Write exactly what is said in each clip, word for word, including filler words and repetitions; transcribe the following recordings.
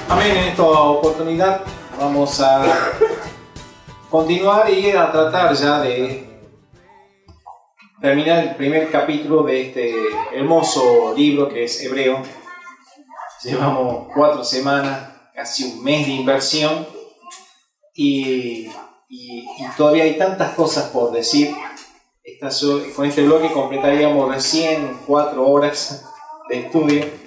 Amén. En esta oportunidad vamos a continuar y a tratar ya de terminar el primer capítulo de este hermoso libro que es Hebreo. Llevamos cuatro semanas, casi un mes de inversión y, y, y todavía hay tantas cosas por decir. Esta, con este bloque completaríamos recién cuatro horas de estudio.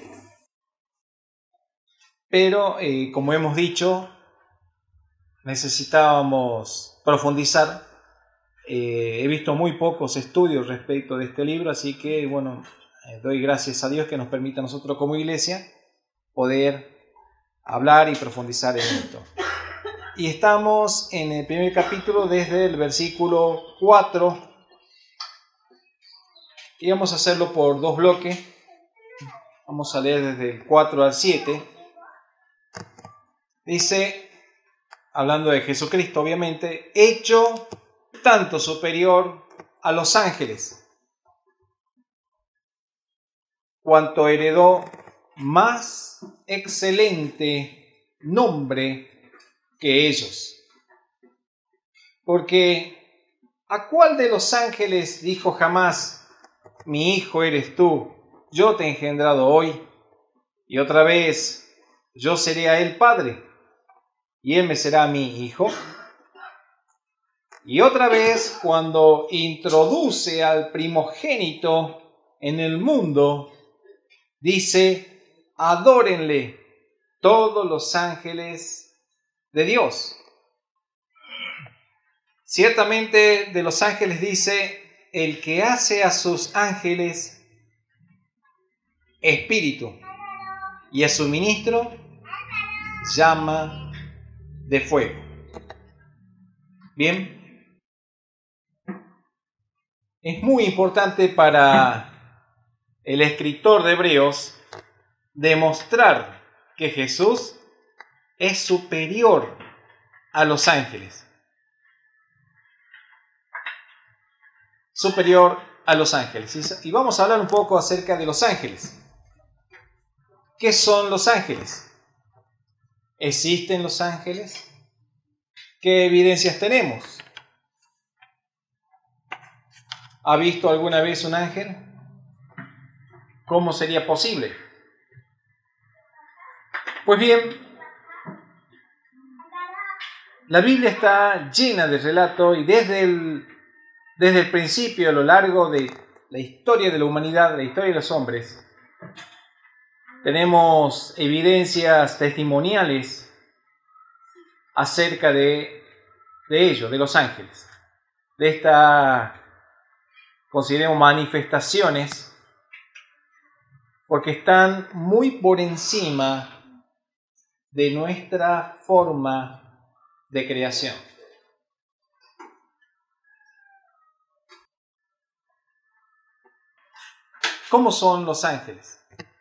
Pero, eh, como hemos dicho, necesitábamos profundizar. Eh, he visto muy pocos estudios respecto de este libro, así que, bueno, eh, doy gracias a Dios que nos permita a nosotros como iglesia poder hablar y profundizar en esto. Y estamos en el primer capítulo desde el versículo cuatro. Y vamos a hacerlo por dos bloques. Vamos a leer desde el cuatro al siete. Dice, hablando de Jesucristo, obviamente, hecho tanto superior a los ángeles, cuanto heredó más excelente nombre que ellos. Porque ¿a cuál de los ángeles dijo jamás, mi hijo eres tú, yo te he engendrado hoy, y otra vez yo seré a él padre, y él me será mi hijo? Y otra vez, cuando introduce al primogénito en el mundo, dice, adórenle todos los ángeles de Dios. Ciertamente de los ángeles dice, el que hace a sus ángeles espíritu y a su ministro llama de fuego. Bien, es muy importante para el escritor de Hebreos demostrar que Jesús es superior a los ángeles. Superior a los ángeles. Y vamos a hablar un poco acerca de los ángeles. ¿Qué son los ángeles? ¿Existen los ángeles? ¿Qué evidencias tenemos? ¿Ha visto alguna vez un ángel? ¿Cómo sería posible? Pues bien, la Biblia está llena de relatos y desde el, desde el principio, a lo largo de la historia de la humanidad, la historia de los hombres, tenemos evidencias testimoniales acerca de, de ellos, de los ángeles, de estas, consideremos, manifestaciones, porque están muy por encima de nuestra forma de creación. ¿Cómo son los ángeles?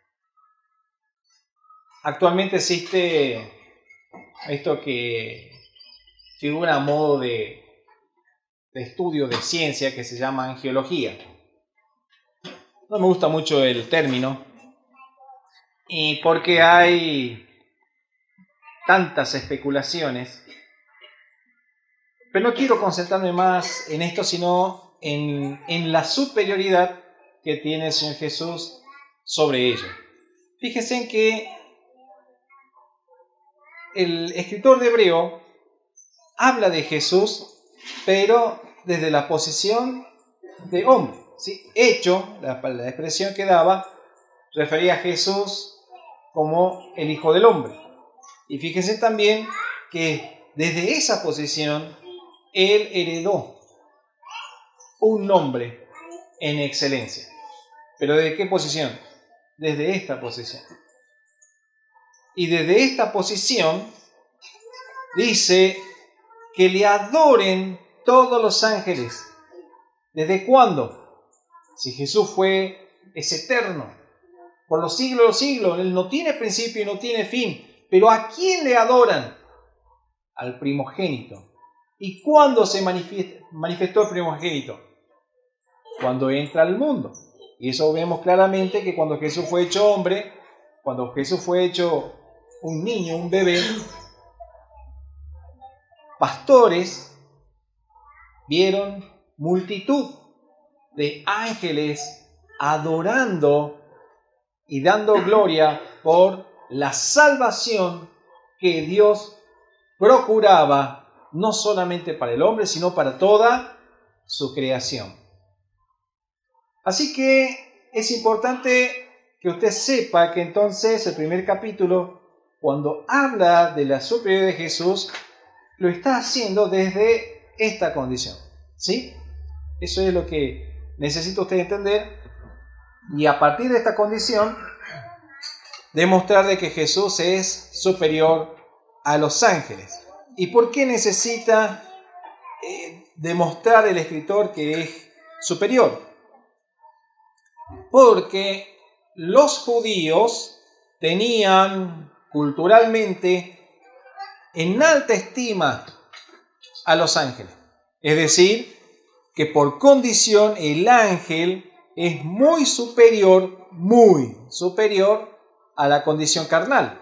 Actualmente existe esto que figura a modo de, de estudio de ciencia que se llama angiología. No me gusta mucho el término, y porque hay tantas especulaciones, pero no quiero concentrarme más en esto, sino en, en la superioridad que tiene el Señor Jesús sobre ello. Fíjense en que el escritor de Hebreo habla de Jesús, pero desde la posición de hombre, ¿sí? Hecho, la, la expresión que daba, refería a Jesús como el Hijo del Hombre. Y fíjense también que desde esa posición, Él heredó un nombre en excelencia. ¿Pero desde qué posición? Desde esta posición. Y desde esta posición dice que le adoren todos los ángeles. ¿Desde cuándo? Si Jesús fue, es eterno, por los siglos de los siglos, Él no tiene principio y no tiene fin. Pero ¿a quién le adoran? Al primogénito. ¿Y cuándo se manifestó el primogénito? Cuando entra al mundo. Y eso vemos claramente que cuando Jesús fue hecho hombre, cuando Jesús fue hecho un niño, un bebé, pastores vieron multitud de ángeles adorando y dando gloria por la salvación que Dios procuraba, no solamente para el hombre, sino para toda su creación. Así que es importante que usted sepa que entonces el primer capítulo, cuando habla de la superioridad de Jesús, lo está haciendo desde esta condición, ¿sí? Eso es lo que necesita usted entender, y a partir de esta condición demostrar de que Jesús es superior a los ángeles. ¿Y por qué necesita eh, demostrar el escritor que es superior? Porque los judíos tenían culturalmente en alta estima a los ángeles. Es decir, que por condición el ángel es muy superior, muy superior a la condición carnal.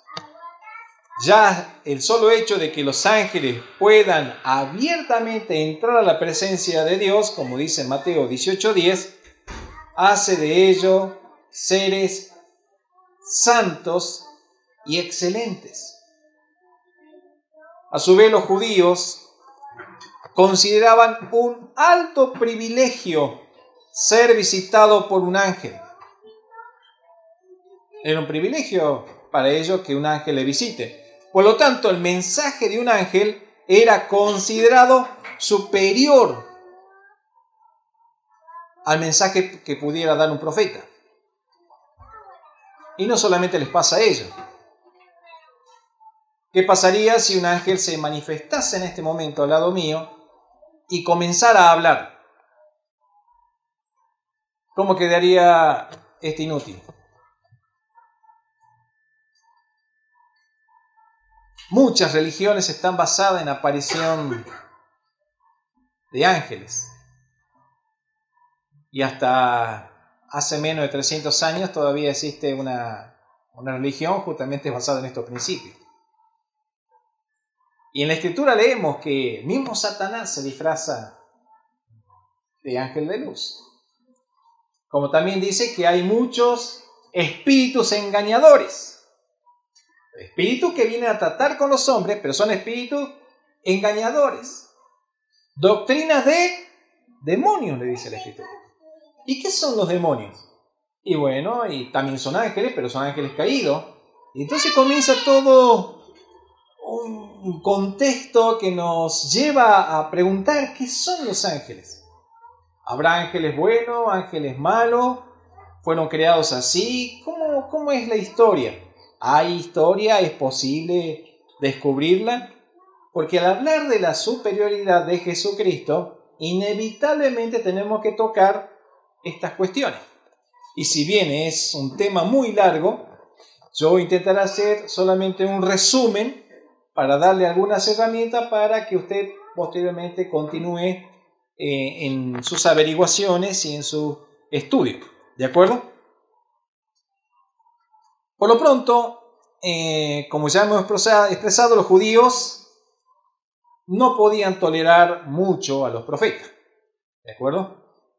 Ya el solo hecho de que los ángeles puedan abiertamente entrar a la presencia de Dios, como dice Mateo dieciocho diez, hace de ellos seres santos y excelentes. A su vez, los judíos consideraban un alto privilegio ser visitado por un ángel. Era un privilegio para ellos que un ángel le visite. Por lo tanto, el mensaje de un ángel era considerado superior al mensaje que pudiera dar un profeta. Y no solamente les pasa a ellos. ¿Qué pasaría si un ángel se manifestase en este momento al lado mío y comenzara a hablar? ¿Cómo quedaría este inútil? Muchas religiones están basadas en la aparición de ángeles. Y hasta hace menos de trescientos años todavía existe una, una religión justamente basada en estos principios. Y en la Escritura leemos que mismo Satanás se disfraza de ángel de luz. Como también dice que hay muchos espíritus engañadores. Espíritus que vienen a tratar con los hombres, pero son espíritus engañadores. Doctrinas de demonios, le dice la Escritura. ¿Y qué son los demonios? Y bueno, y también son ángeles, pero son ángeles caídos. Y entonces comienza todo un contexto que nos lleva a preguntar ¿qué son los ángeles? ¿Habrá ángeles buenos, ángeles malos? ¿Fueron creados así? ¿Cómo, cómo es la historia? ¿Hay historia? ¿Es posible descubrirla? Porque al hablar de la superioridad de Jesucristo, inevitablemente tenemos que tocar estas cuestiones. Y si bien es un tema muy largo, yo intentaré hacer solamente un resumen para darle algunas herramientas para que usted posteriormente continúe eh, en sus averiguaciones y en su estudio. ¿De acuerdo? Por lo pronto, eh, como ya hemos expresado, los judíos no podían tolerar mucho a los profetas. ¿De acuerdo?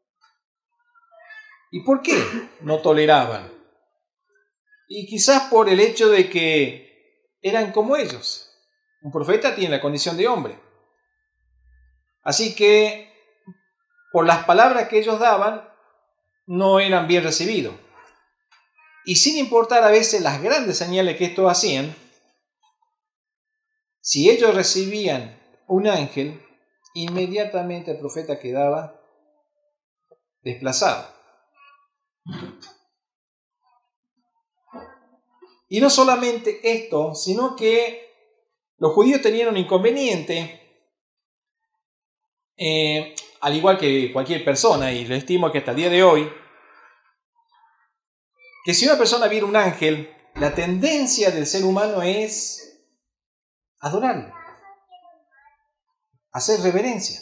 ¿Y por qué no toleraban? Y quizás por el hecho de que eran como ellos. Un profeta tiene la condición de hombre. Así que, por las palabras que ellos daban, no eran bien recibidos. Y sin importar a veces las grandes señales que estos hacían, si ellos recibían un ángel, inmediatamente el profeta quedaba desplazado. Y no solamente esto, sino que los judíos tenían un inconveniente, eh, al igual que cualquier persona, y lo estimo que hasta el día de hoy, que si una persona viera un ángel, la tendencia del ser humano es adorarlo, hacer reverencia.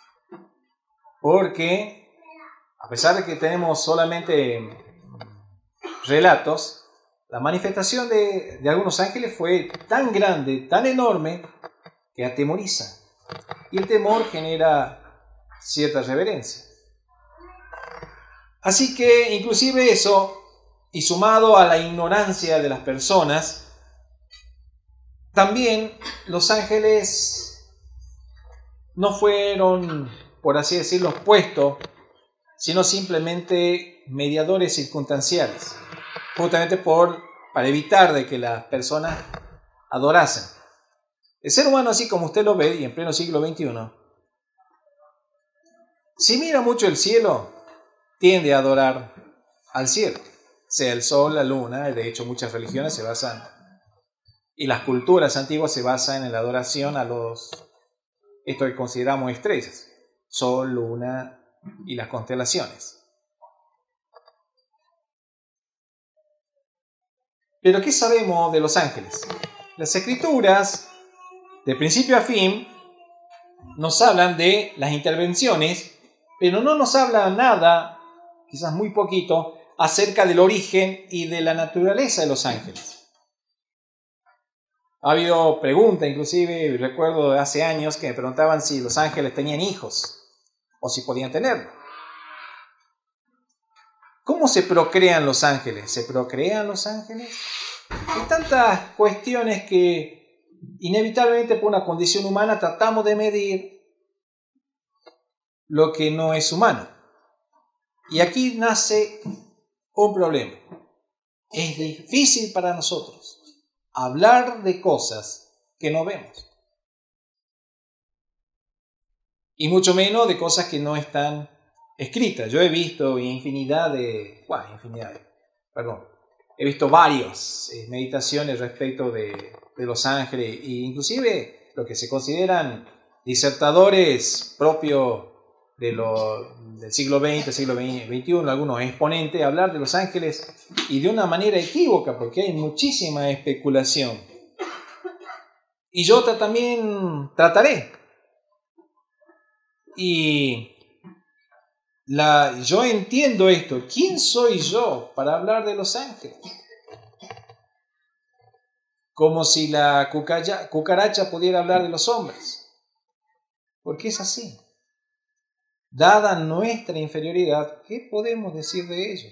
Porque, a pesar de que tenemos solamente relatos, la manifestación de, de algunos ángeles fue tan grande, tan enorme, que atemoriza. Y el temor genera cierta reverencia. Así que inclusive eso, y sumado a la ignorancia de las personas, también los ángeles no fueron, por así decirlo, puestos, sino simplemente mediadores circunstanciales, justamente por, para evitar de que las personas adorasen. El ser humano, así como usted lo ve, y en pleno siglo veintiuno, si mira mucho el cielo, tiende a adorar al cielo, sea el sol, la luna. De hecho, muchas religiones se basan, y las culturas antiguas se basan en la adoración a los, esto que consideramos estrellas, sol, luna y las constelaciones. Pero ¿qué sabemos de los ángeles? Las escrituras, de principio a fin, nos hablan de las intervenciones, pero no nos hablan nada, quizás muy poquito, acerca del origen y de la naturaleza de los ángeles. Ha habido preguntas, inclusive recuerdo de hace años, que me preguntaban si los ángeles tenían hijos o si podían tenerlo. ¿Cómo se procrean los ángeles? ¿Se procrean los ángeles? Hay tantas cuestiones que inevitablemente por una condición humana tratamos de medir lo que no es humano. Y aquí nace un problema. Es difícil para nosotros hablar de cosas que no vemos. Y mucho menos de cosas que no están escritas. Yo he visto infinidad de... Bueno, infinidad de... Perdón. He visto varias eh, meditaciones respecto de, de los ángeles, e inclusive lo que se consideran disertadores propios de lo, del siglo veinte, siglo veintiuno, algunos exponentes, hablar de los ángeles y de una manera equívoca, porque hay muchísima especulación. Y yo también trataré. Y la, yo entiendo esto. ¿Quién soy yo para hablar de los ángeles? Como si la cucaracha, cucaracha pudiera hablar de los hombres. Porque es así. Dada nuestra inferioridad, ¿qué podemos decir de ellos?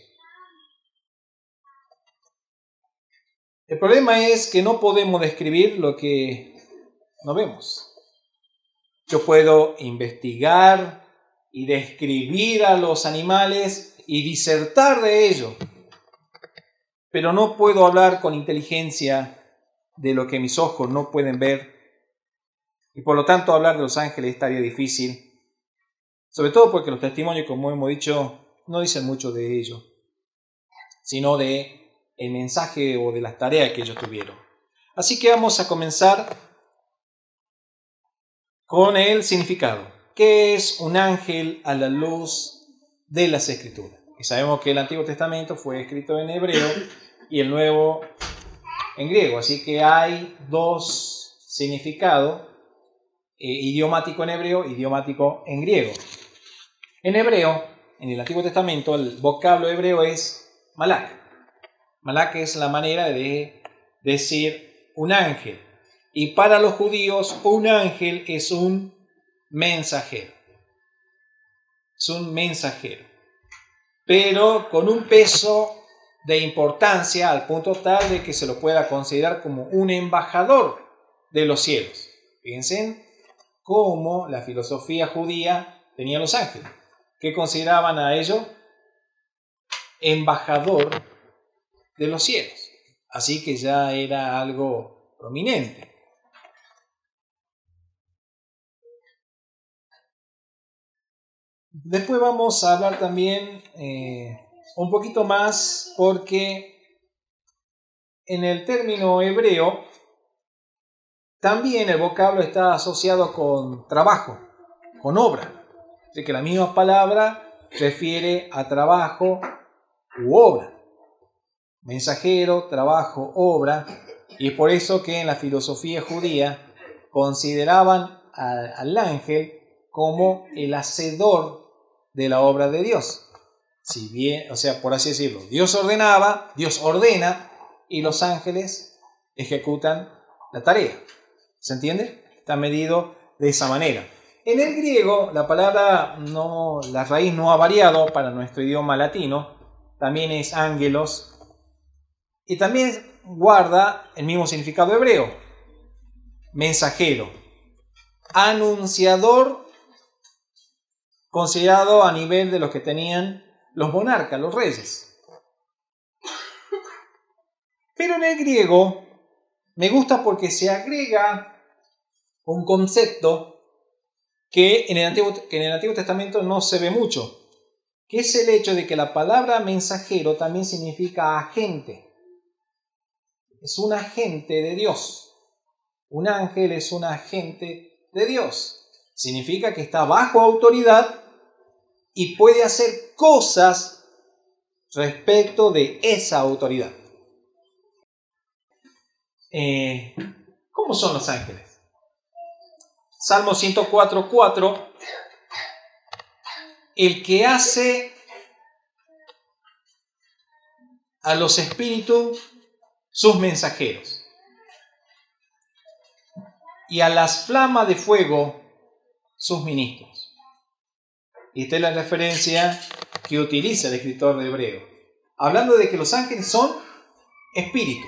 El problema es que no podemos describir lo que no vemos. Yo puedo investigar y describir a los animales y disertar de ello, pero no puedo hablar con inteligencia de lo que mis ojos no pueden ver, y por lo tanto hablar de los ángeles estaría difícil, sobre todo porque los testimonios, como hemos dicho, no dicen mucho de ello, sino de el mensaje o de las tareas que ellos tuvieron. Así que vamos a comenzar con el significado. ¿Qué es un ángel a la luz de las Escrituras? Y sabemos que el Antiguo Testamento fue escrito en hebreo y el Nuevo en griego, así que hay dos significados, eh, idiomático en hebreo, idiomático en griego. En hebreo, en el Antiguo Testamento, el vocablo hebreo es malak. Malak es la manera de decir un ángel. Y para los judíos, un ángel es un mensajero. Es un mensajero. Pero con un peso de importancia al punto tal de que se lo pueda considerar como un embajador de los cielos. Fíjense cómo la filosofía judía tenía los ángeles. ¿Qué consideraban a ellos? Embajador de los cielos. Así que ya era algo prominente. Después vamos a hablar también eh, un poquito más, porque en el término hebreo también el vocablo está asociado con trabajo, con obra. Así que la misma palabra refiere a trabajo u obra. Mensajero, trabajo, obra. Y es por eso que en la filosofía judía consideraban a, al ángel como el hacedor de la obra de Dios. Si bien, o sea, por así decirlo, Dios ordenaba, Dios ordena, y los ángeles ejecutan la tarea. ¿Se entiende? Está medido de esa manera. En el griego la palabra, no, la raíz no ha variado para nuestro idioma latino, también es ángelos y también guarda el mismo significado hebreo, mensajero, anunciador, considerado a nivel de los que tenían los monarcas, los reyes. Pero en el griego me gusta porque se agrega un concepto que en el Antiguo, que en el Antiguo Testamento no se ve mucho, que es el hecho de que la palabra mensajero también significa agente. Es un agente de Dios. Un ángel es un agente de Dios. Significa que está bajo autoridad y puede hacer cosas respecto de esa autoridad. Eh, ¿Cómo son los ángeles? Salmo ciento cuatro, cuatro. El que hace a los espíritus sus mensajeros y a las flamas de fuego sus ministros. Y esta es la referencia que utiliza el escritor de Hebreo, hablando de que los ángeles son espíritus.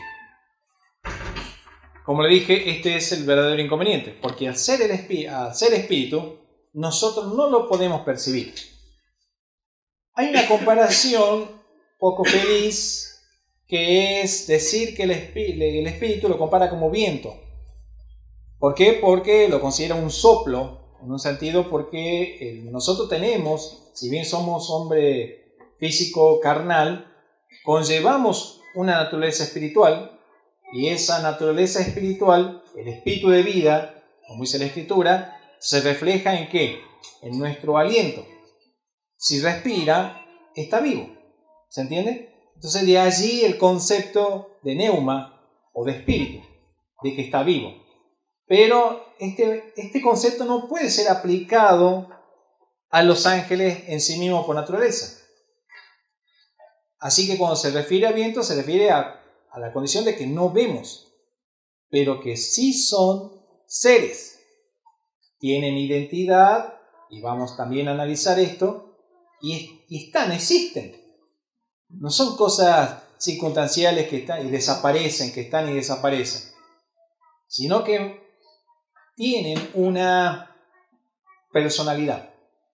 Como le dije, este es el verdadero inconveniente, porque al ser, el espí- al ser espíritu, nosotros no lo podemos percibir. Hay una comparación poco feliz, que es decir que el, espí- el espíritu lo compara como viento. ¿Por qué? Porque lo considera un soplo, en un sentido porque nosotros tenemos, si bien somos hombre físico carnal, conllevamos una naturaleza espiritual, y esa naturaleza espiritual, el espíritu de vida, como dice la Escritura, se refleja en ¿qué? En nuestro aliento. Si respira, está vivo. ¿Se entiende? Entonces de allí el concepto de neuma o de espíritu, de que está vivo. Pero este, este concepto no puede ser aplicado a los ángeles en sí mismos por naturaleza. Así que cuando se refiere a viento, se refiere a, a la condición de que no vemos, pero que sí son seres. Tienen identidad, y vamos también a analizar esto, y, y están, existen. No son cosas circunstanciales que están y desaparecen, que están y desaparecen, sino que tienen una personalidad.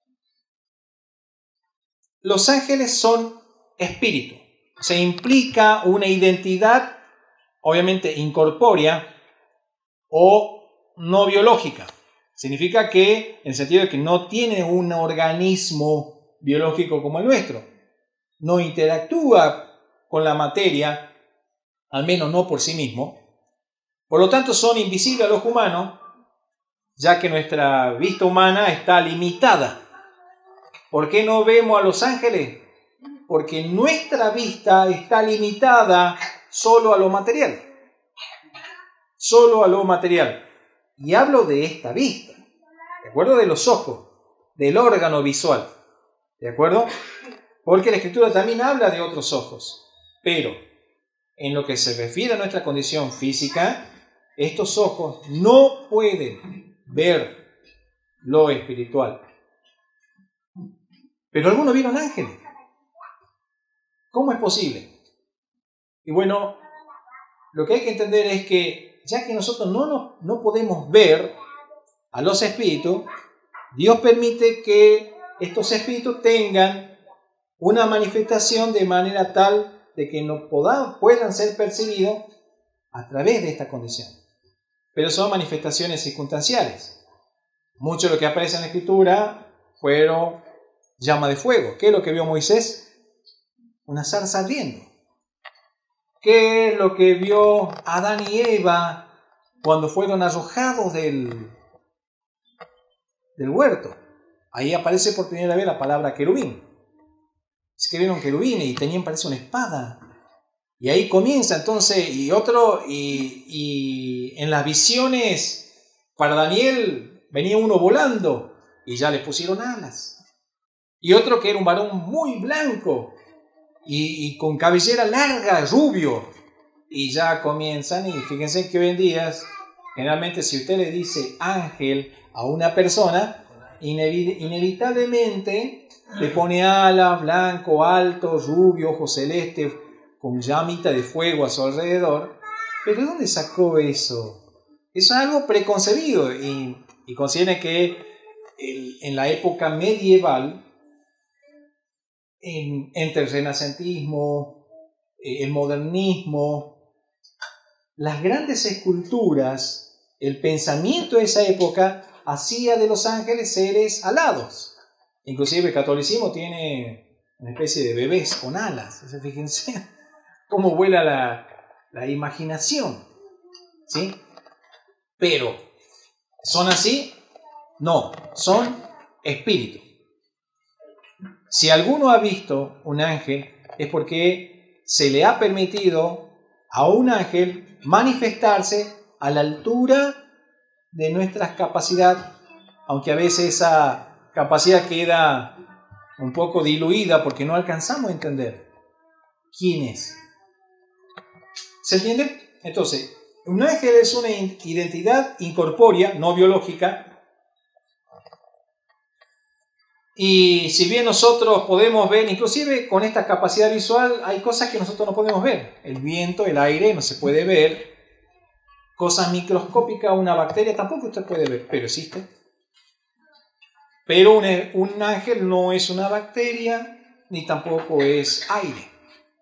Los ángeles son espíritu. Se implica una identidad, obviamente incorpórea o no biológica. Significa que, en el sentido de que no tiene un organismo biológico como el nuestro, no interactúa con la materia, al menos no por sí mismo. Por lo tanto, son invisibles a los humanos, ya que nuestra vista humana está limitada. ¿Por qué no vemos a los ángeles? Porque nuestra vista está limitada solo a lo material. Solo a lo material. Y hablo de esta vista, ¿de acuerdo? De los ojos, del órgano visual, ¿de acuerdo? Porque la Escritura también habla de otros ojos. Pero en lo que se refiere a nuestra condición física, estos ojos no pueden ver lo espiritual. Pero algunos vieron ángeles. ¿Cómo es posible? Y bueno, lo que hay que entender es que ya que nosotros no, no, no podemos ver a los espíritus, Dios permite que estos espíritus tengan una manifestación de manera tal de que no podan, puedan ser percibidos a través de esta condición. Pero son manifestaciones circunstanciales. Mucho de lo que aparece en la Escritura fueron llama de fuego. ¿Qué es lo que vio Moisés? Una zarza ardiendo. ¿Qué es lo que vio Adán y Eva cuando fueron arrojados del, del huerto? Ahí aparece por primera vez la palabra querubín. Es que vieron querubines y tenían, parece, una espada. Y ahí comienza entonces, y otro, y, y en las visiones, para Daniel venía uno volando y ya le pusieron alas. Y otro que era un varón muy blanco y, y con cabellera larga, rubio. y ya comienzan, y fíjense que hoy en día, generalmente si usted le dice ángel a una persona, inevi- inevitablemente le pone alas, blanco, alto, rubio, ojo celeste, con llamita de fuego a su alrededor. ¿Pero de dónde sacó eso? Eso es algo preconcebido, y, y consideren que el, en la época medieval, en, entre el renacentismo, el modernismo, las grandes esculturas, el pensamiento de esa época hacía de los ángeles seres alados. Inclusive el catolicismo tiene una especie de bebés con alas. Fíjense cómo vuela la, la imaginación, ¿sí? Pero, ¿son así? No, son espíritus. Si alguno ha visto un ángel, es porque se le ha permitido a un ángel manifestarse a la altura de nuestras capacidades, aunque a veces esa capacidad queda un poco diluida porque no alcanzamos a entender quién es. ¿Se entiende? Entonces, un ángel es una identidad incorpórea, no biológica. Y si bien nosotros podemos ver, inclusive con esta capacidad visual, hay cosas que nosotros no podemos ver. El viento, el aire no se puede ver. Cosas microscópicas, una bacteria tampoco usted puede ver, pero existe. Pero un, un ángel no es una bacteria, ni tampoco es aire.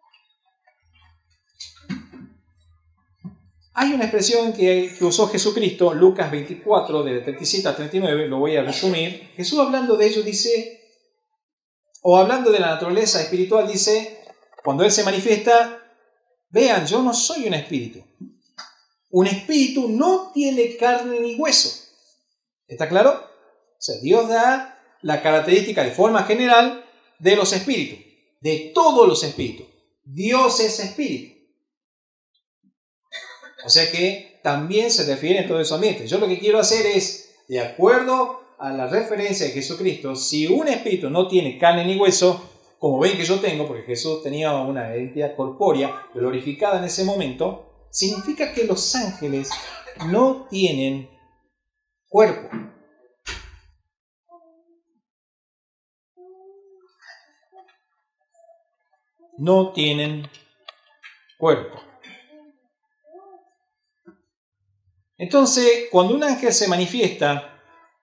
Hay una expresión que, que usó Jesucristo, Lucas veinticuatro, de treinta y siete a treinta y nueve, lo voy a resumir. Jesús, hablando de ello, dice, o hablando de la naturaleza espiritual, dice, cuando Él se manifiesta, vean, yo no soy un espíritu. Un espíritu no tiene carne ni hueso. ¿Está claro? O sea, Dios da la característica de forma general de los espíritus, de todos los espíritus. Dios es espíritu. O sea que también se refiere en todo ese ambiente. Yo lo que quiero hacer es, de acuerdo a la referencia de Jesucristo, si un espíritu no tiene carne ni hueso, como ven que yo tengo, porque Jesús tenía una identidad corpórea glorificada en ese momento, significa que los ángeles no tienen cuerpo. No tienen cuerpo. Entonces, cuando un ángel se manifiesta,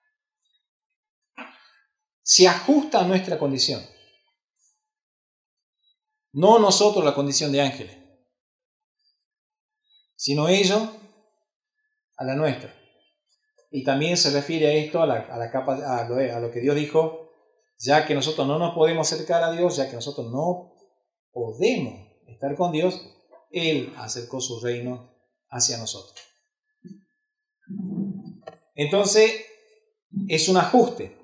se ajusta a nuestra condición. No nosotros la condición de ángeles, sino ellos a la nuestra. Y también se refiere a esto, a, la, a, la capa, a, lo, a lo que Dios dijo, ya que nosotros no nos podemos acercar a Dios, ya que nosotros no podemos estar con Dios, Él acercó su reino hacia nosotros. Entonces, es un ajuste.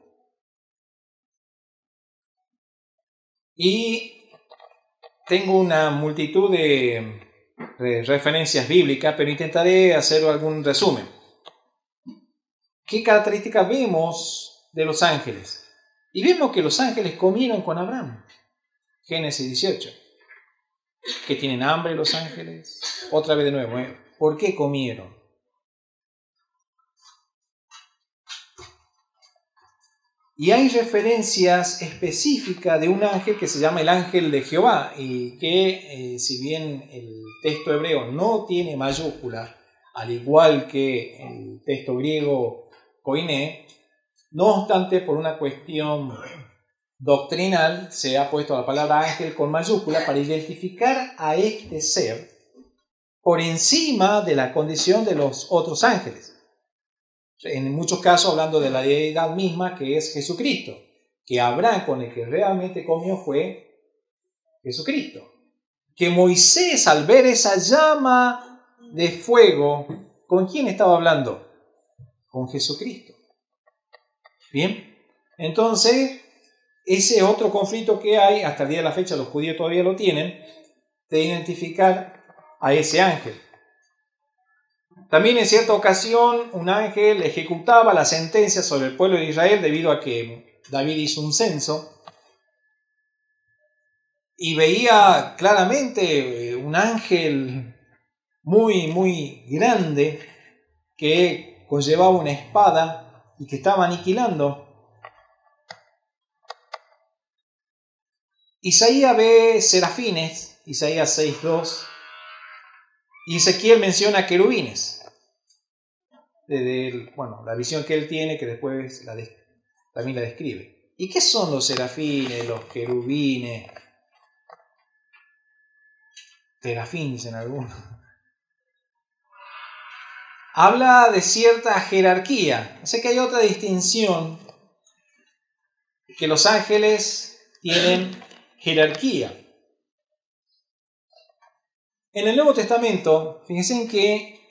Y tengo una multitud de, de referencias bíblicas, pero intentaré hacer algún resumen. ¿Qué características vemos de los ángeles? Y vemos que los ángeles comieron con Abraham. Génesis dieciocho. ¿Que tienen hambre los ángeles? Otra vez de nuevo, ¿eh? ¿Por qué comieron? Y hay referencias específicas de un ángel que se llama el ángel de Jehová, y que eh, si bien el texto hebreo no tiene mayúscula, al igual que el texto griego koiné, no obstante, por una cuestión doctrinal, se ha puesto la palabra ángel con mayúscula para identificar a este ser por encima de la condición de los otros ángeles. En muchos casos hablando de la deidad misma, que es Jesucristo, que Abraham con el que realmente comió fue Jesucristo. Que Moisés, al ver esa llama de fuego, ¿con quién estaba hablando? Con Jesucristo. Bien, entonces ese otro conflicto que hay, hasta el día de la fecha los judíos todavía lo tienen, de identificar a ese ángel. También en cierta ocasión un ángel ejecutaba la sentencia sobre el pueblo de Israel debido a que David hizo un censo y veía claramente un ángel muy, muy grande que conllevaba una espada y que estaba aniquilando. Isaías ve serafines, Isaías seis dos, y Ezequiel menciona querubines. Desde el, bueno, la visión que él tiene, que después la de, también la describe. ¿Y qué son los serafines, los querubines? Terafín, dicen algunos. Habla de cierta jerarquía. O sea que hay otra distinción, que los ángeles tienen jerarquía. En el Nuevo Testamento, fíjense en que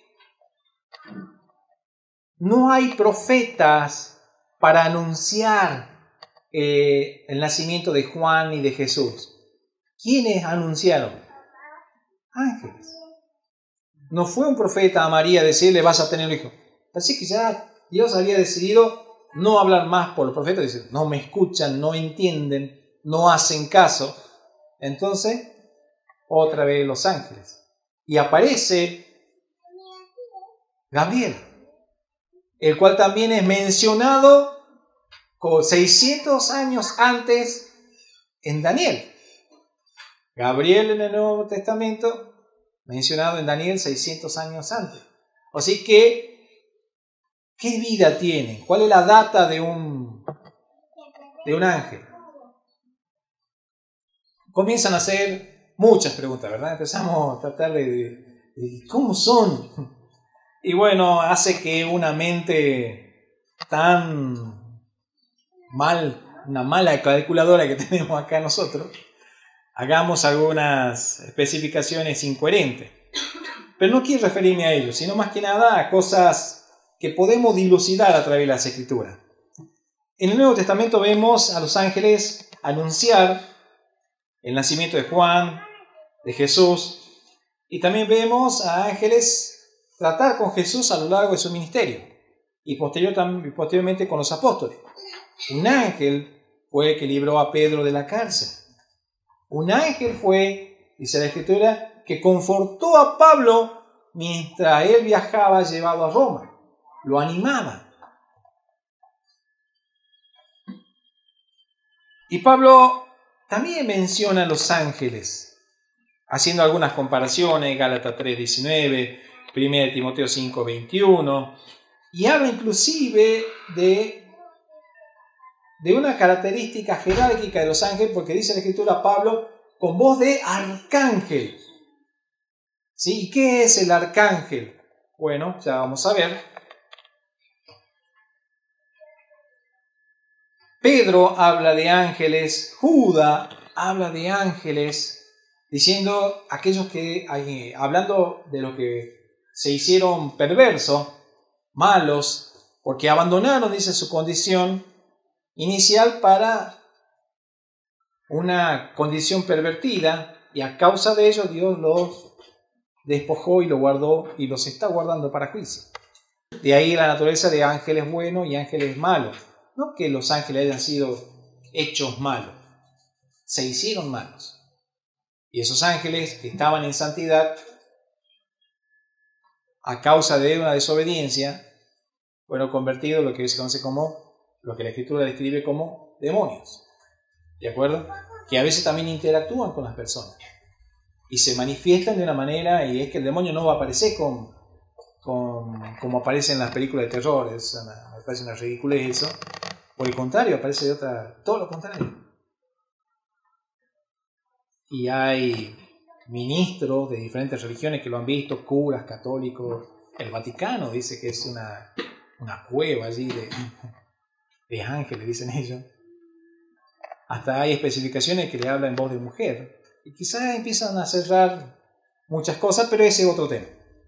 no hay profetas para anunciar eh, el nacimiento de Juan y de Jesús. ¿Quiénes anunciaron? Ángeles. No fue un profeta a María decirle vas a tener un hijo. Así que ya Dios había decidido no hablar más por los profetas, decir, no me escuchan, no entienden, no hacen caso. Entonces, otra vez los ángeles. Y aparece Gabriel, el cual también es mencionado seiscientos años antes en Daniel. Gabriel en el Nuevo Testamento, mencionado en Daniel seiscientos años antes. Así que, ¿qué vida tiene? ¿Cuál es la data de un, de un ángel? Comienzan a hacer muchas preguntas, ¿verdad? Empezamos a tratar de, de, de ¿cómo son? Y bueno, hace que una mente tan mal, una mala calculadora que tenemos acá nosotros, hagamos algunas especificaciones incoherentes. Pero no quiero referirme a ello, sino más que nada a cosas que podemos dilucidar a través de las Escrituras. En el Nuevo Testamento vemos a los ángeles anunciar el nacimiento de Juan, de Jesús, y también vemos a ángeles tratar con Jesús a lo largo de su ministerio y posterior, posteriormente con los apóstoles. Un ángel fue el que libró a Pedro de la cárcel. Un ángel fue, dice la Escritura, que confortó a Pablo mientras él viajaba llevado a Roma. Lo animaba. Y Pablo también menciona a los ángeles, haciendo algunas comparaciones, Gálatas tres diecinueve, primera Timoteo cinco veintiuno, y habla inclusive de, de una característica jerárquica de los ángeles, porque dice la Escritura Pablo, con voz de arcángel. ¿Sí? ¿Y qué es el arcángel? Bueno, ya vamos a ver. Pedro habla de ángeles, Judas habla de ángeles, diciendo aquellos que, hablando de los que se hicieron perversos, malos, porque abandonaron, dice, su condición inicial para una condición pervertida, y a causa de ello Dios los despojó y los guardó y los está guardando para juicio. De ahí la naturaleza de ángeles buenos y ángeles malos. No que los ángeles hayan sido hechos malos, se hicieron malos. Y esos ángeles que estaban en santidad, a causa de una desobediencia, fueron convertidos en lo que se conoce como, lo que la Escritura describe como demonios. ¿De acuerdo? Que a veces también interactúan con las personas y se manifiestan de una manera, y es que el demonio no va a aparecer con, con, como aparece en las películas de terror. Es una, me parece una ridiculez eso. Por el contrario, aparece de otra, todo lo contrario. Y hay ministros de diferentes religiones que lo han visto, curas, católicos. El Vaticano dice que es una, una cueva allí de, de ángeles, dicen ellos. Hasta hay especificaciones que le hablan en voz de mujer. Y quizás empiezan a cerrar muchas cosas, pero ese es otro tema.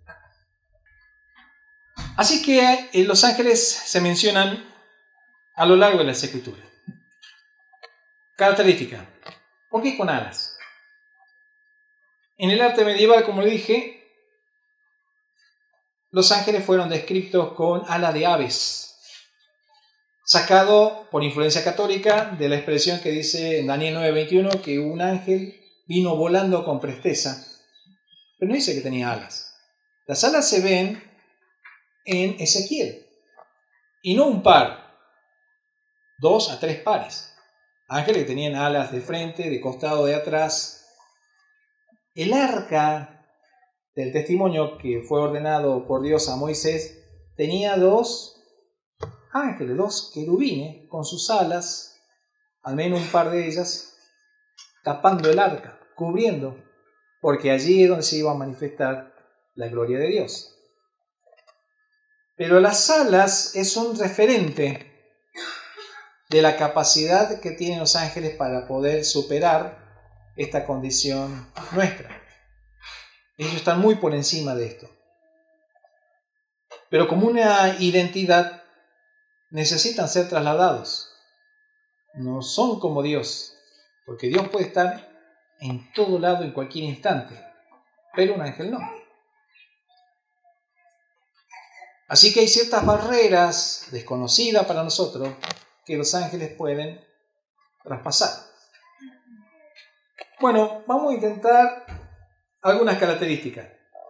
Así que eh, los ángeles se mencionan a lo largo de las Escrituras. Característica. ¿Por qué con alas? En el arte medieval, como le dije, los ángeles fueron descritos con ala de aves, sacado por influencia católica de la expresión que dice en Daniel nueve veintiuno que un ángel vino volando con presteza, pero no dice que tenía alas. Las alas se ven en Ezequiel. Y no un par, dos a tres pares. Ángeles que tenían alas de frente, de costado, de atrás. El arca del testimonio que fue ordenado por Dios a Moisés tenía dos ángeles, dos querubines con sus alas, al menos un par de ellas, tapando el arca, cubriendo, porque allí es donde se iba a manifestar la gloria de Dios. Pero las alas es un referente de la capacidad que tienen los ángeles para poder superar esta condición nuestra. Ellos están muy por encima de esto. Pero como una identidad necesitan ser trasladados. No son como Dios, porque Dios puede estar en todo lado en cualquier instante, pero un ángel no. Así que hay ciertas barreras desconocidas para nosotros que los ángeles pueden traspasar. Bueno, vamos a intentar algunas características.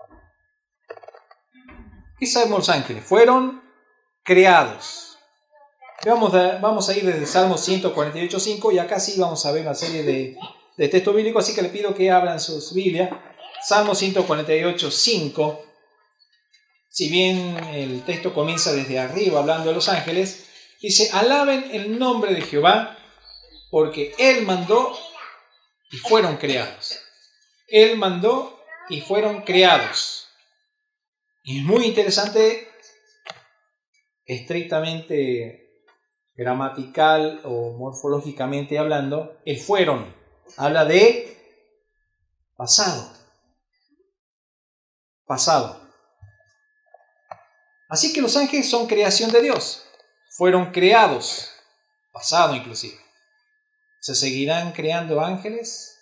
¿Qué sabemos los ángeles? Fueron creados. Vamos a, vamos a ir desde Salmo ciento cuarenta y ocho, cinco y acá sí vamos a ver una serie de, de textos bíblicos, así que le pido que abran sus Biblias. Salmo ciento cuarenta y ocho, cinco. Si bien el texto comienza desde arriba hablando de los ángeles, dice: alaben el nombre de Jehová, porque Él mandó y fueron creados. Él mandó y fueron creados. Y es muy interesante, estrictamente gramatical o morfológicamente hablando, el fueron habla de pasado. Pasado. Así que los ángeles son creación de Dios. Fueron creados. Pasado inclusive. ¿Se seguirán creando ángeles?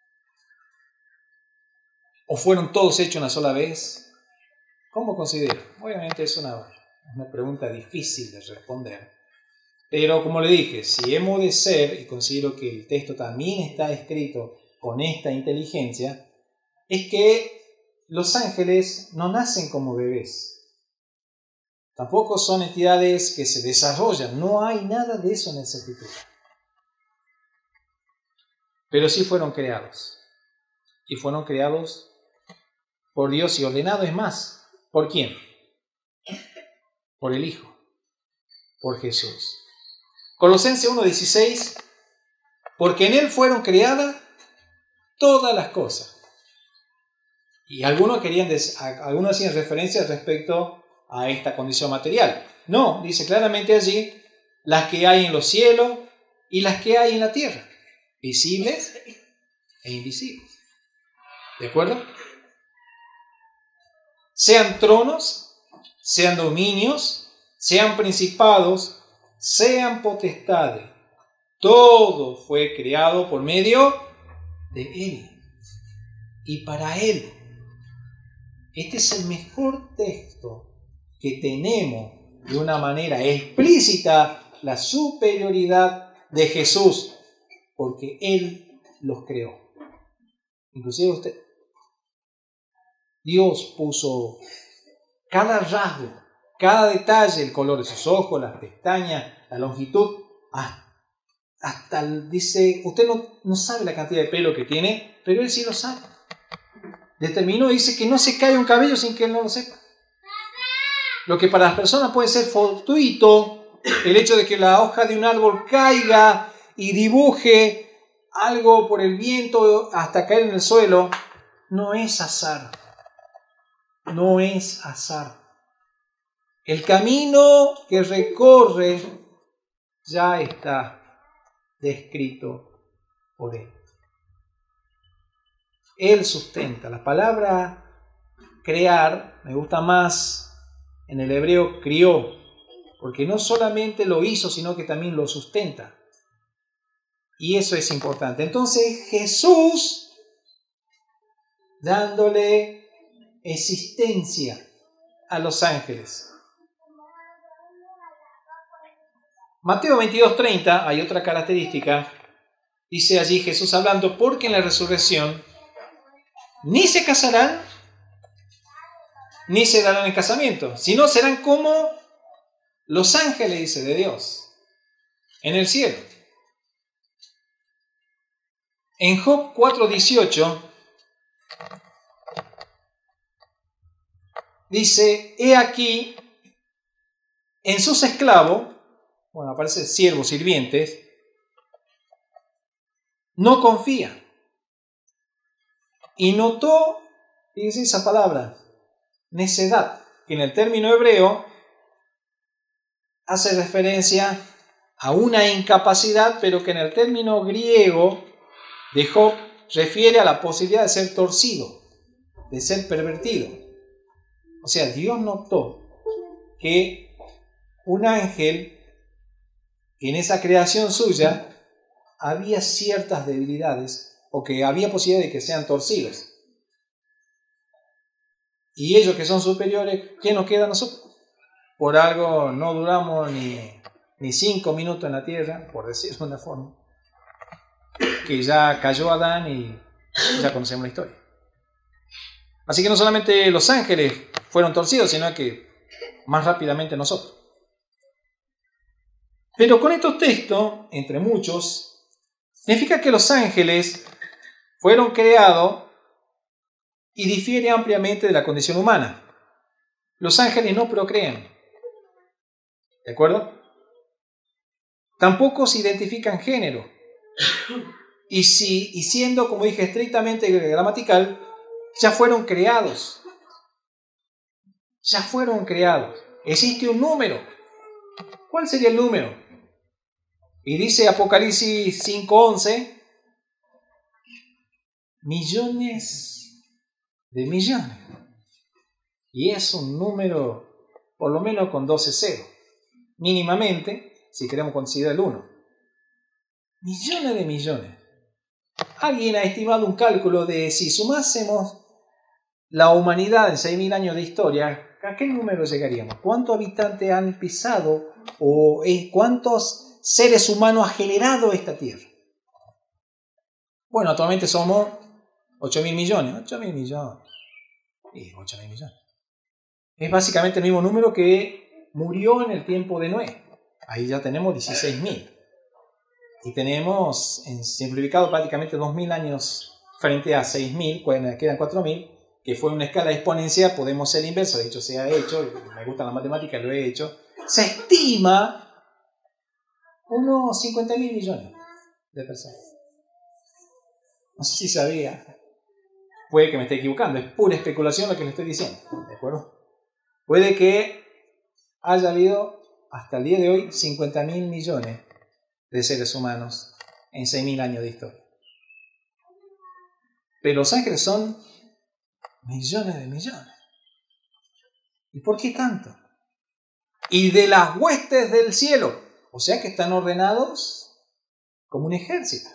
¿O fueron todos hechos una sola vez? ¿Cómo considero? Obviamente es una, una pregunta difícil de responder. Pero como le dije, si hemos de ser, y considero que el texto también está escrito con esta inteligencia, es que los ángeles no nacen como bebés. Tampoco son entidades que se desarrollan. No hay nada de eso en esa escritura. Pero sí fueron creados. Y fueron creados por Dios y ordenados. Es más, ¿por quién? Por el Hijo. Por Jesús. Colosenses uno dieciséis. Porque en Él fueron creadas todas las cosas. Y algunos querían, algunos hacían referencia respecto a esta condición material. No, dice claramente allí, las que hay en los cielos y las que hay en la tierra, visibles e invisibles. ¿De acuerdo? Sean tronos, sean dominios, sean principados, sean potestades. Todo fue creado por medio de Él y para Él. Este es el mejor texto que tenemos de una manera explícita la superioridad de Jesús, porque Él los creó. Inclusive usted, Dios puso cada rasgo, cada detalle, el color de sus ojos, las pestañas, la longitud, hasta, hasta dice, usted no, no sabe la cantidad de pelo que tiene, pero Él sí lo sabe. Determinó, dice que no se cae un cabello sin que Él no lo sepa. Lo que para las personas puede ser fortuito, el hecho de que la hoja de un árbol caiga y dibuje algo por el viento hasta caer en el suelo, no es azar. No es azar. El camino que recorre ya está descrito por Él. Él sustenta. La palabra crear me gusta más en el hebreo crió, porque no solamente lo hizo, sino que también lo sustenta. Y eso es importante. Entonces Jesús, dándole existencia a los ángeles. Mateo veintidós treinta, hay otra característica. Dice allí Jesús hablando, porque en la resurrección ni se casarán, ni se darán en casamiento, sino serán como los ángeles, dice, de Dios, en el cielo. En Job cuatro dieciocho dice, he aquí, en sus esclavos, bueno, aparece siervos, sirvientes, no confía. Y notó, fíjense esa palabra, necedad, que en el término hebreo hace referencia a una incapacidad, pero que en el término griego de Job refiere a la posibilidad de ser torcido, de ser pervertido. O sea, Dios notó que un ángel, en esa creación suya, había ciertas debilidades o que había posibilidad de que sean torcidos. Y ellos que son superiores, ¿qué nos queda a nosotros? Por algo no duramos ni, ni cinco minutos en la tierra, por decirlo de una forma, que ya cayó Adán y ya conocemos la historia. Así que no solamente los ángeles fueron torcidos, sino que más rápidamente nosotros. Pero con estos textos, entre muchos, significa que los ángeles fueron creados y difiere ampliamente de la condición humana. Los ángeles no procrean. ¿De acuerdo? Tampoco se identifican género. Y, si, y siendo, como dije, estrictamente gramatical, ya fueron creados. Ya fueron creados. Existe un número. ¿Cuál sería el número? Y dice Apocalipsis cinco once, millones de millones. Y es un número, por lo menos con doce ceros. Mínimamente, si queremos considerar el uno. Millones de millones. Alguien ha estimado un cálculo de si sumásemos la humanidad en seis mil años de historia, ¿a qué número llegaríamos? ¿Cuántos habitantes han pisado o cuántos seres humanos ha generado esta tierra? Bueno, actualmente somos ocho mil millones. ocho mil millones. Sí, ocho mil millones. Es básicamente el mismo número que murió en el tiempo de Noé. Ahí ya tenemos dieciséis mil. Y tenemos, en simplificado, prácticamente dos mil años frente a seis mil, quedan cuatro mil, que fue una escala exponencial, podemos ser inverso, de hecho se ha hecho, me gusta la matemática, lo he hecho. Se estima unos cincuenta mil millones de personas. No sé si sabía, puede que me esté equivocando, es pura especulación lo que le estoy diciendo, ¿de acuerdo? Puede que haya habido hasta el día de hoy cincuenta mil millones de seres humanos en seis mil años de historia. Pero los ángeles son millones de millones. ¿Y por qué tanto? Y de las huestes del cielo, o sea que están ordenados como un ejército.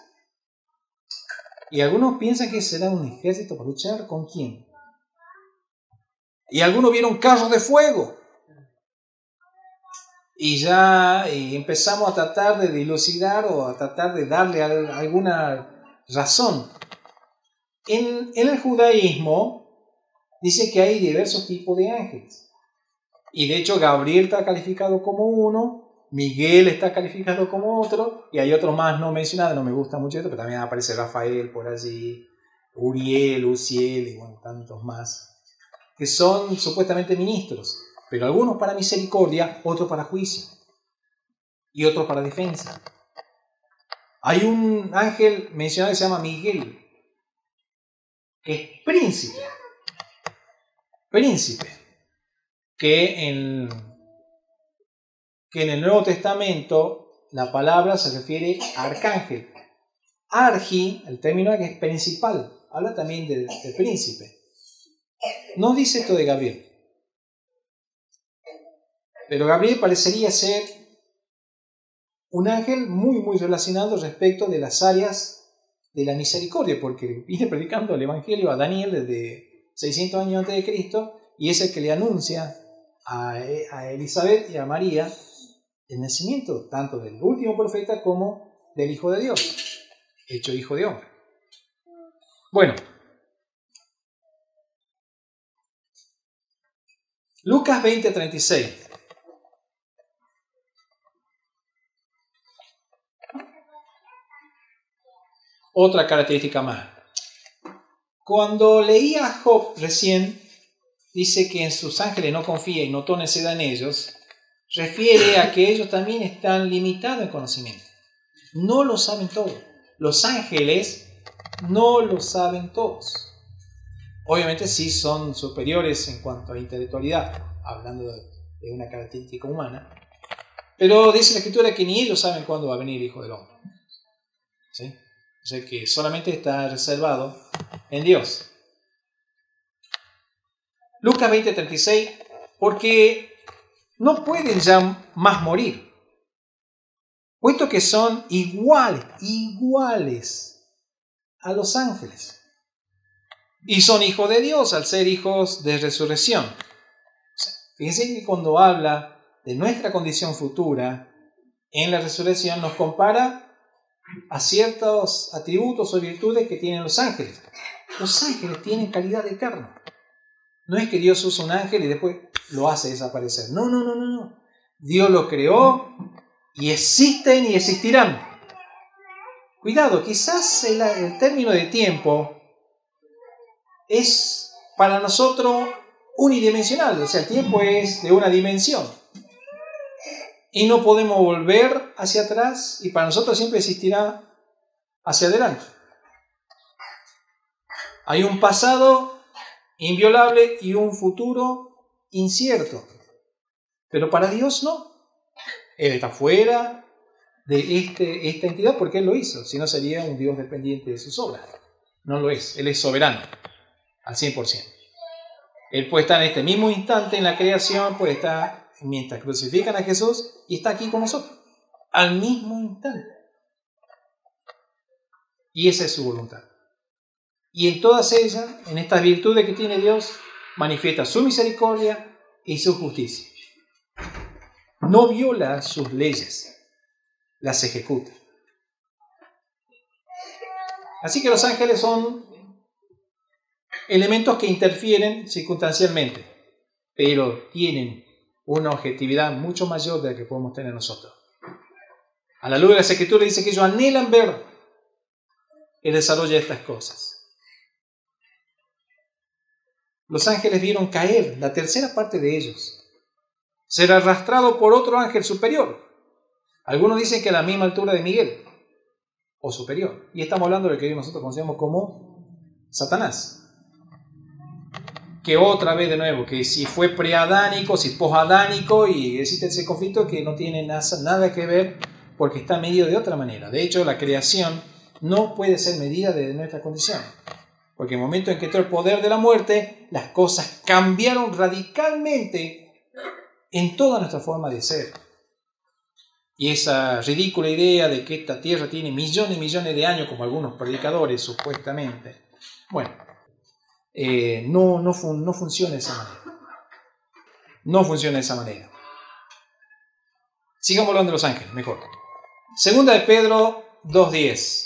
Y algunos piensan que será un ejército para luchar ¿con quién? Y algunos vieron carros de fuego. Y ya y empezamos a tratar de dilucidar o a tratar de darle alguna razón. En, en el judaísmo dice que hay diversos tipos de ángeles. Y de hecho Gabriel está calificado como uno, Miguel está calificado como otro, y hay otros más no mencionados, no me gusta mucho esto, pero también aparece Rafael por allí, Uriel, Uziel y bueno, tantos más, que son supuestamente ministros, pero algunos para misericordia, otros para juicio, y otros para defensa. Hay un ángel mencionado que se llama Miguel, que es príncipe, príncipe, que en, que en el Nuevo Testamento la palabra se refiere a arcángel. Argi, el término que es principal, habla también de, de príncipe. No dice esto de Gabriel, pero Gabriel parecería ser un ángel muy muy relacionado respecto de las áreas de la misericordia, porque viene predicando el Evangelio a Daniel desde seiscientos años antes de Cristo, y es el que le anuncia a, a Elizabeth y a María el nacimiento tanto del último profeta como del Hijo de Dios, hecho Hijo de Hombre. Bueno, Lucas veinte, treinta y seis. Otra característica más. Cuando leía a Job recién, dice que en sus ángeles no confía y notó necedad en ellos, refiere a que ellos también están limitados en conocimiento. No lo saben todo. Los ángeles no lo saben todos. Obviamente sí son superiores en cuanto a intelectualidad, hablando de una característica humana, pero dice la Escritura que ni ellos saben cuándo va a venir el Hijo del Hombre. ¿Sí? O sea que solamente está reservado en Dios. Lucas veinte, treinta y seis, porque no pueden ya más morir, puesto que son iguales, iguales a los ángeles. Y son hijos de Dios al ser hijos de resurrección. Fíjense que cuando habla de nuestra condición futura en la resurrección nos compara a ciertos atributos o virtudes que tienen los ángeles. Los ángeles tienen calidad eterna. No es que Dios usa un ángel y después lo hace desaparecer. No, no, no, no, no. Dios lo creó y existen y existirán. Cuidado, quizás el, el término de tiempo es para nosotros unidimensional. O sea, el tiempo es de una dimensión. Y no podemos volver hacia atrás y para nosotros siempre existirá hacia adelante. Hay un pasado inviolable y un futuro incierto. Pero para Dios no. Él está fuera de este, esta entidad porque Él lo hizo. Si no sería un Dios dependiente de sus obras. No lo es. Él es soberano al cien por ciento. Él puede estar en este mismo instante en la creación, puede estar mientras crucifican a Jesús y está aquí con nosotros. Al mismo instante. Y esa es su voluntad. Y en todas ellas, en estas virtudes que tiene Dios, manifiesta su misericordia y su justicia. No viola sus leyes, las ejecuta. Así que los ángeles son elementos que interfieren circunstancialmente, pero tienen una objetividad mucho mayor de la que podemos tener nosotros. A la luz de las Escrituras dice que ellos anhelan ver el desarrollo de estas cosas. Los ángeles vieron caer la tercera parte de ellos, ser arrastrado por otro ángel superior. Algunos dicen que a la misma altura de Miguel, o superior. Y estamos hablando de lo que nosotros conocemos como Satanás. Que otra vez de nuevo, que si fue preadánico, si posadánico, y existe ese conflicto que no tiene nada que ver porque está medido de otra manera. De hecho, la creación no puede ser medida desde nuestra condición. Porque en el momento en que entró el poder de la muerte, las cosas cambiaron radicalmente en toda nuestra forma de ser. Y esa ridícula idea de que esta tierra tiene millones y millones de años, como algunos predicadores supuestamente, bueno, eh, no, no, fun- no funciona de esa manera. No funciona de esa manera. Sigamos hablando de los ángeles, mejor. Segunda de Pedro dos diez.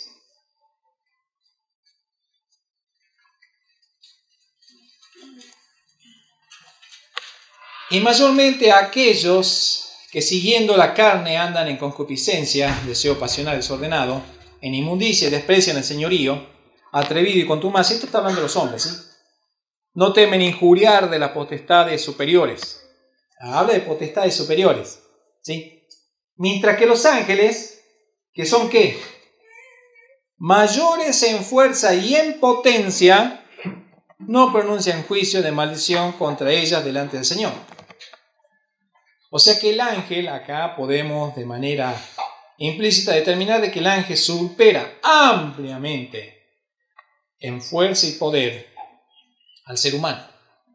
Y mayormente a aquellos que siguiendo la carne andan en concupiscencia, deseo pasional desordenado, en inmundicia y desprecian el señorío, atrevido y contumaz. Esto está hablando de los hombres, ¿sí? No temen injuriar de las potestades superiores. Habla de potestades superiores, ¿sí? Mientras que los ángeles, que son ¿qué? Mayores en fuerza y en potencia, no pronuncian juicio de maldición contra ellas delante del Señor. O sea que el ángel, acá podemos de manera implícita determinar de que el ángel supera ampliamente en fuerza y poder al ser humano.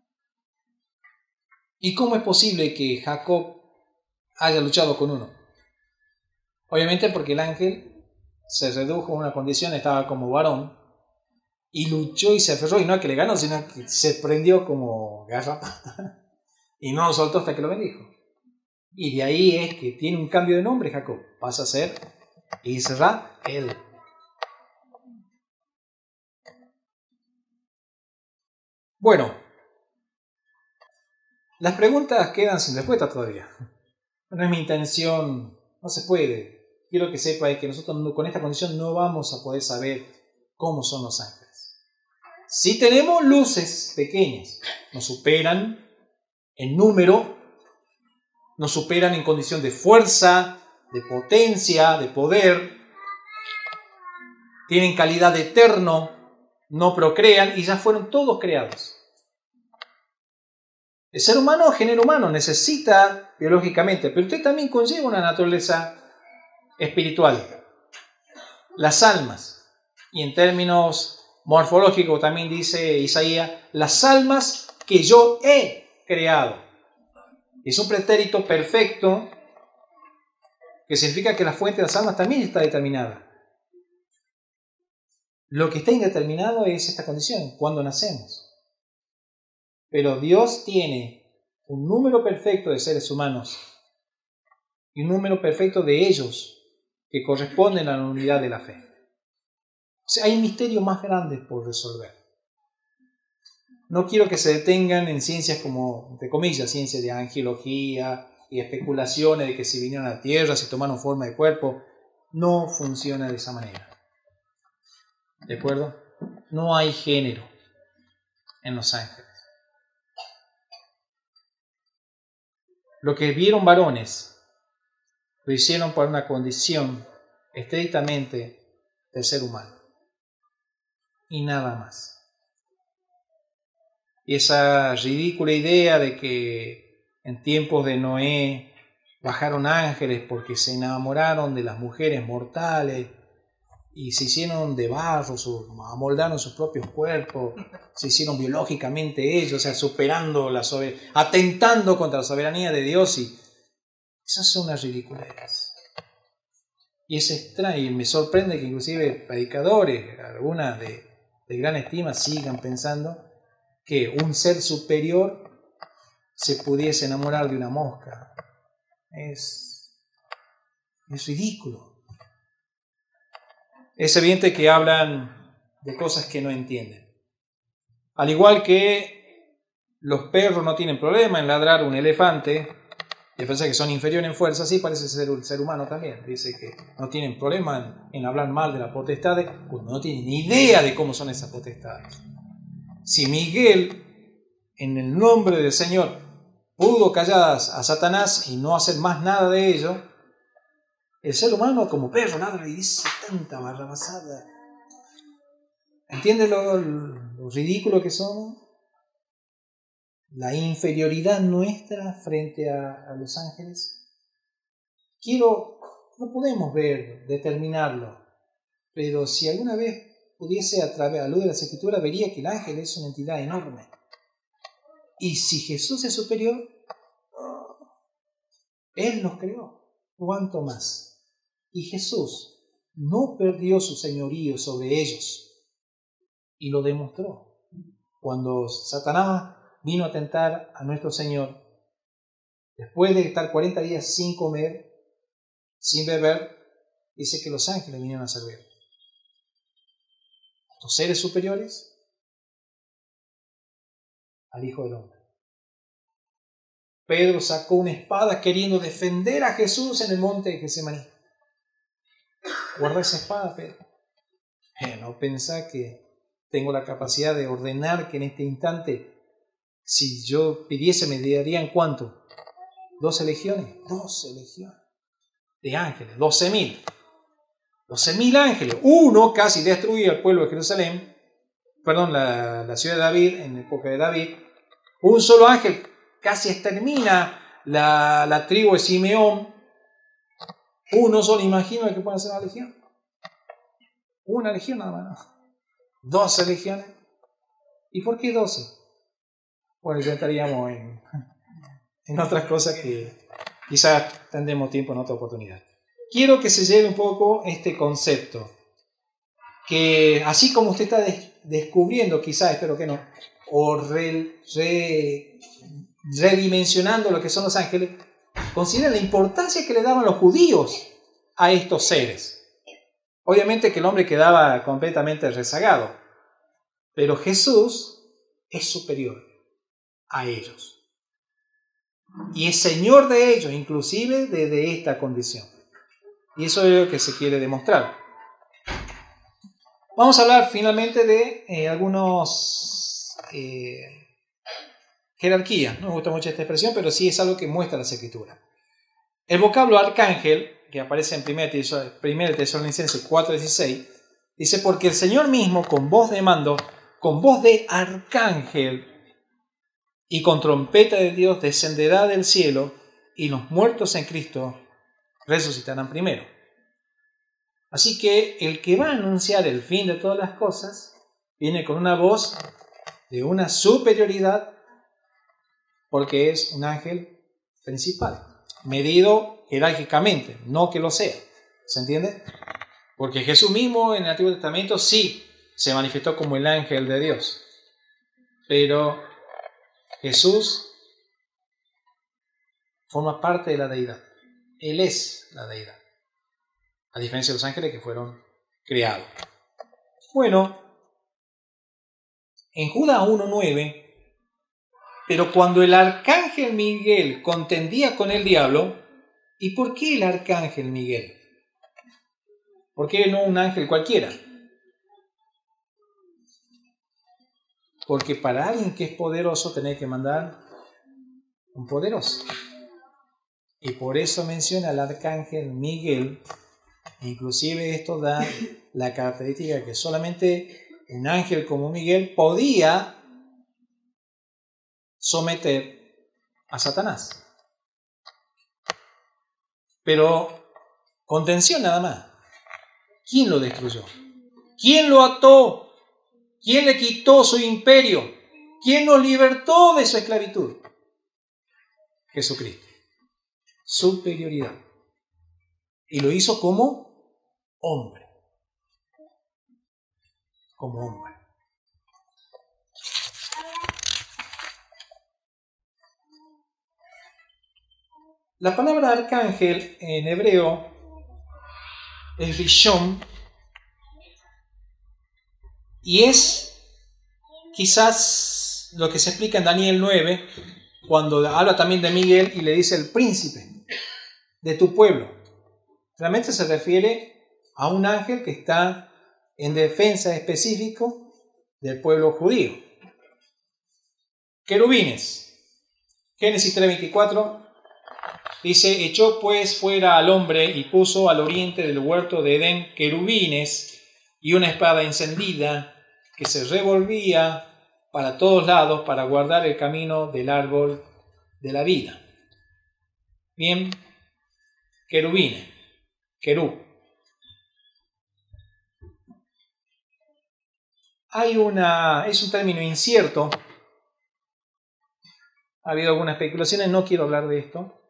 ¿Y cómo es posible que Jacob haya luchado con uno? Obviamente porque el ángel se redujo a una condición, estaba como varón, y luchó y se aferró, y no es que le ganó, sino que se prendió como garrapata, y no lo soltó hasta que lo bendijo. Y de ahí es que tiene un cambio de nombre Jacob, pasa a ser Israel. Bueno, Las preguntas quedan sin respuesta todavía. No es mi intención, no se puede. Quiero que sepa que nosotros con esta condición no vamos a poder saber cómo son los ángeles. Si tenemos luces pequeñas, nos superan en número, nos superan en condición de fuerza, de potencia, de poder, tienen calidad de eterno, no procrean y ya fueron todos creados. El ser humano, género humano, necesita biológicamente, pero usted también conlleva una naturaleza espiritual. Las almas, y en términos morfológicos también dice Isaías, las almas que yo he creado. Es un pretérito perfecto que significa que la fuente de las almas también está determinada. Lo que está indeterminado es esta condición, cuando nacemos. Pero Dios tiene un número perfecto de seres humanos y un número perfecto de ellos que corresponden a la unidad de la fe. O sea, hay misterios más grandes por resolver. No quiero que se detengan en ciencias como, entre comillas, ciencias de angelología y especulaciones de que si vinieron a la tierra, si tomaron forma de cuerpo. No funciona de esa manera. ¿De acuerdo? No hay género en los ángeles. Lo que vieron varones, lo hicieron por una condición estrictamente del ser humano. Y nada más. Y esa ridícula idea de que en tiempos de Noé bajaron ángeles porque se enamoraron de las mujeres mortales y se hicieron de barro, amoldaron sus propios cuerpos, se hicieron biológicamente ellos, o sea, superando la soberanía, atentando contra la soberanía de Dios. Y eso es una ridiculez. Y es extraño, y me sorprende que inclusive predicadores, algunas de, de gran estima, sigan pensando que un ser superior se pudiese enamorar de una mosca. Es, es ridículo. Es evidente que hablan de cosas que no entienden. Al igual que los perros no tienen problema en ladrar un elefante, y a pesar de que son inferiores en fuerza, sí parece ser el ser humano también. Dice que no tienen problema en, en hablar mal de las potestades, cuando no tienen ni idea de cómo son esas potestades. Si Miguel, en el nombre del Señor, pudo callar a Satanás y no hacer más nada de ello, el ser humano como perro ladra y dice tanta barrabasada. ¿Entiende lo, lo ridículo que somos? La inferioridad nuestra frente a, a los ángeles. Quiero, no podemos ver, determinarlo, pero si alguna vez pudiese a través a luz de las Escrituras, vería que el ángel es una entidad enorme. Y si Jesús es superior, Él los creó, ¿cuánto más? Y Jesús no perdió su señorío sobre ellos y lo demostró. Cuando Satanás vino a tentar a nuestro Señor, después de estar cuarenta días sin comer, sin beber, dice que los ángeles vinieron a servir. Los seres superiores al Hijo del Hombre. Pedro sacó una espada queriendo defender a Jesús en el monte de Getsemaní. Guarda esa espada, Pedro. Eh, no pensá que tengo la capacidad de ordenar que en este instante, si yo pidiese, me darían ¿cuánto? ¿Doce legiones? Doce legiones de ángeles, doce mil. Doce mil ángeles. Uno casi destruía el pueblo de Jerusalén, perdón, la, la ciudad de David, en la época de David. Un solo ángel casi extermina la, la tribu de Simeón. Uno solo, imagino que puede ser una legión. Una legión nada más. Doce legiones. ¿Y por qué doce? Bueno, ya estaríamos en, en otras cosas que quizás tendremos tiempo en otra oportunidad. Quiero que se lleve un poco este concepto, que así como usted está des- descubriendo, quizás, espero que no, o re, re, redimensionando lo que son los ángeles, considera la importancia que le daban los judíos a estos seres. Obviamente que el hombre quedaba completamente rezagado, pero Jesús es superior a ellos. y es Señor de ellos, inclusive desde esta condición. Y eso es lo que se quiere demostrar. Vamos a hablar finalmente de eh, algunos eh, jerarquías. No me gusta mucho esta expresión, pero sí es algo que muestra las Escrituras. El vocablo arcángel, que aparece en primera Tesalonicenses cuatro dieciséis, dice: porque el Señor mismo, con voz de mando, con voz de arcángel y con trompeta de Dios, descenderá del cielo, y los muertos en Cristo resucitarán primero. Así que el que va a anunciar el fin de todas las cosas viene con una voz de una superioridad, porque es un ángel principal, medido jerárquicamente, no que lo sea. ¿Se entiende? Porque Jesús mismo en el Antiguo Testamento sí se manifestó como el ángel de Dios, pero Jesús forma parte de la deidad. Él es la deidad, a diferencia de los ángeles que fueron creados. Bueno, en Judas uno nueve, pero cuando el arcángel Miguel contendía con el diablo, ¿y por qué el arcángel Miguel? ¿Por qué no un ángel cualquiera? Porque para alguien que es poderoso tenés que mandar un poderoso. Y por eso menciona al arcángel Miguel. Inclusive esto da la característica que solamente un ángel como Miguel podía someter a Satanás. Pero contención nada más. ¿Quién lo destruyó? ¿Quién lo ató? ¿Quién le quitó su imperio? ¿Quién nos libertó de su esclavitud? Jesucristo. Superioridad. Y lo hizo como hombre. Como hombre. La palabra arcángel en hebreo es rishon, y es quizás lo que se explica en Daniel nueve, cuando habla también de Miguel y le dice el príncipe de tu pueblo. Realmente se refiere a un ángel que está en defensa específico del pueblo judío. Querubines. Génesis tres veinticuatro dice: echó pues fuera al hombre y puso al oriente del huerto de Edén querubines y una espada encendida que se revolvía para todos lados para guardar el camino del árbol de la vida. Bien, querubines, querub. Hay una, es un término incierto. Ha habido algunas especulaciones, no quiero hablar de esto,